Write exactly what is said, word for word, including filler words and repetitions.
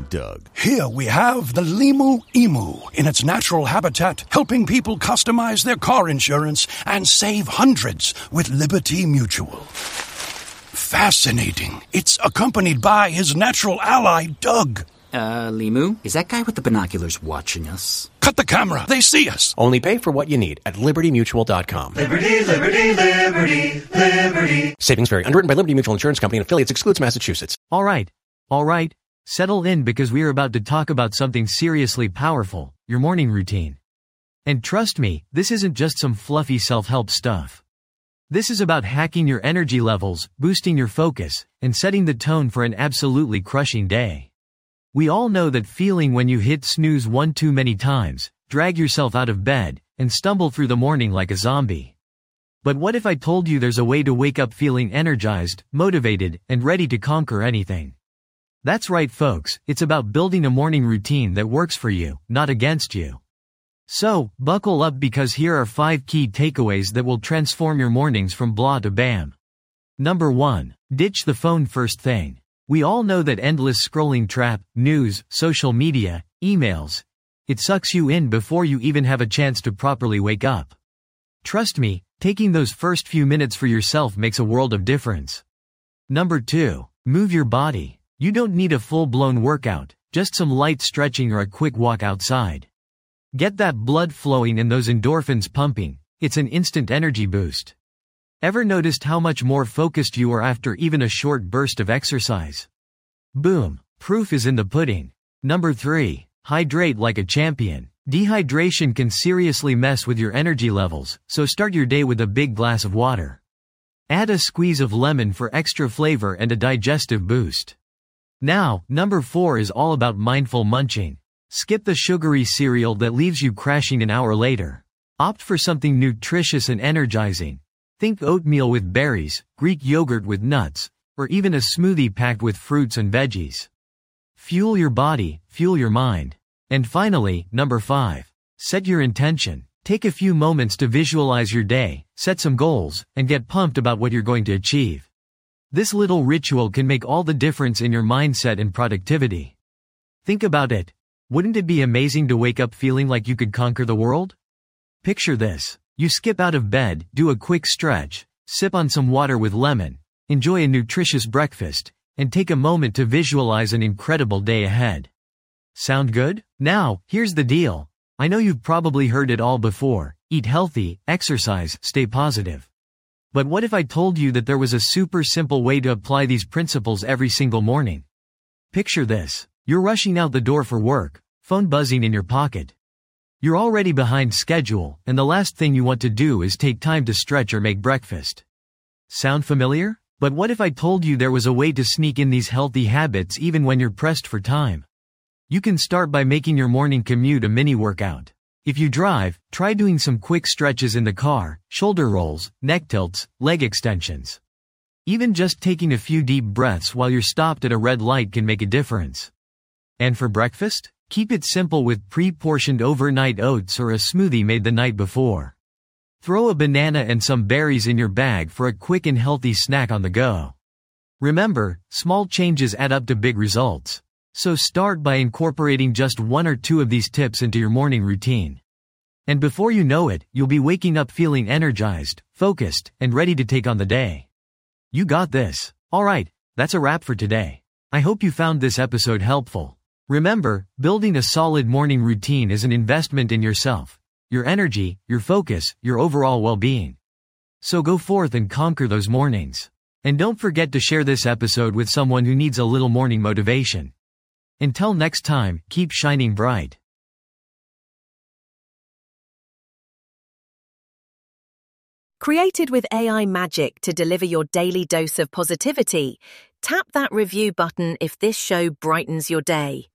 Doug. Here we have the Limu Emu in its natural habitat, helping people customize their car insurance and save hundreds with Liberty Mutual. Fascinating. It's accompanied by his natural ally, Doug. Uh, Limu, is that guy with the binoculars watching us? Cut the camera. They see us. Only pay for what you need at liberty mutual dot com. Liberty, liberty, liberty, liberty. Savings vary. Underwritten by Liberty Mutual Insurance Company and affiliates. Excludes Massachusetts. All right. All right. Settle in because we are about to talk about something seriously powerful, your morning routine. And trust me, this isn't just some fluffy self-help stuff. This is about hacking your energy levels, boosting your focus, and setting the tone for an absolutely crushing day. We all know that feeling when you hit snooze one too many times, drag yourself out of bed, and stumble through the morning like a zombie. But what if I told you there's a way to wake up feeling energized, motivated, and ready to conquer anything? That's right, folks, it's about building a morning routine that works for you, not against you. So, buckle up because here are five key takeaways that will transform your mornings from blah to bam. Number one. Ditch the phone first thing. We all know that endless scrolling trap, news, social media, emails. It sucks you in before you even have a chance to properly wake up. Trust me, taking those first few minutes for yourself makes a world of difference. Number two. Move your body. You don't need a full-blown workout, just some light stretching or a quick walk outside. Get that blood flowing and those endorphins pumping. It's an instant energy boost. Ever noticed how much more focused you are after even a short burst of exercise? Boom. Proof is in the pudding. Number three. Hydrate like a champion. Dehydration can seriously mess with your energy levels, so start your day with a big glass of water. Add a squeeze of lemon for extra flavor and a digestive boost. Now, number four is all about mindful munching. Skip the sugary cereal that leaves you crashing an hour later. Opt for something nutritious and energizing. Think oatmeal with berries, Greek yogurt with nuts, or even a smoothie packed with fruits and veggies. Fuel your body, fuel your mind. And finally, number five. Set your intention. Take a few moments to visualize your day, set some goals, and get pumped about what you're going to achieve. This little ritual can make all the difference in your mindset and productivity. Think about it. Wouldn't it be amazing to wake up feeling like you could conquer the world? Picture this. You skip out of bed, do a quick stretch, sip on some water with lemon, enjoy a nutritious breakfast, and take a moment to visualize an incredible day ahead. Sound good? Now, here's the deal. I know you've probably heard it all before. Eat healthy, exercise, stay positive. But what if I told you that there was a super simple way to apply these principles every single morning? Picture this. You're rushing out the door for work, phone buzzing in your pocket. You're already behind schedule, and the last thing you want to do is take time to stretch or make breakfast. Sound familiar? But what if I told you there was a way to sneak in these healthy habits even when you're pressed for time? You can start by making your morning commute a mini workout. If you drive, try doing some quick stretches in the car, shoulder rolls, neck tilts, leg extensions. Even just taking a few deep breaths while you're stopped at a red light can make a difference. And for breakfast? Keep it simple with pre-portioned overnight oats or a smoothie made the night before. Throw a banana and some berries in your bag for a quick and healthy snack on the go. Remember, small changes add up to big results. So start by incorporating just one or two of these tips into your morning routine. And before you know it, you'll be waking up feeling energized, focused, and ready to take on the day. You got this. Alright, that's a wrap for today. I hope you found this episode helpful. Remember, building a solid morning routine is an investment in yourself, your energy, your focus, your overall well-being. So go forth and conquer those mornings. And don't forget to share this episode with someone who needs a little morning motivation. Until next time, keep shining bright. Created with A I magic to deliver your daily dose of positivity, tap that review button if this show brightens your day.